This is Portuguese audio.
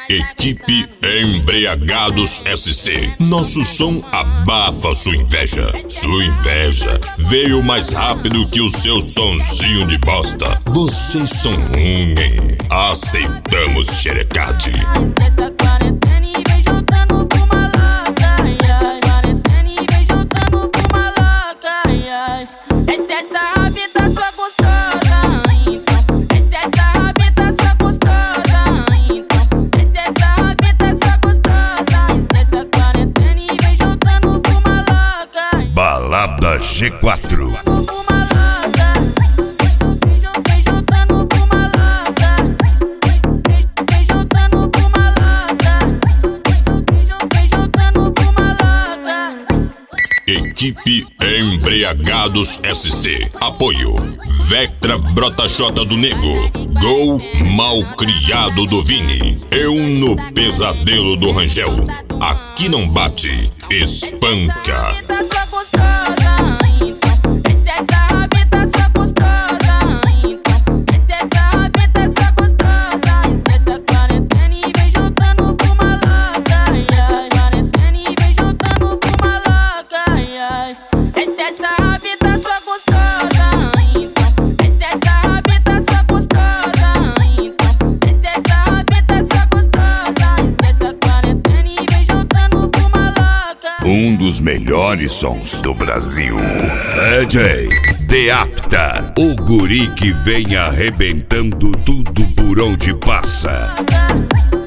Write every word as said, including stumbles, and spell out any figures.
Equipe Embriagados S C. Nosso som abafa sua inveja. Sua inveja veio mais rápido que o seu sonzinho de bosta. Vocês são ruins. Aceitamos xerecate. Balada G quatro. Equipe Embriagados S C. Apoio Vectra Brota-Xota do Nego, Gol Malcriado do Vini, Eu no Pesadelo do Rangel. Aqui não bate, espanca. Um dos melhores sons do Brasil. D J Deapta, o guri que vem arrebentando tudo por onde passa.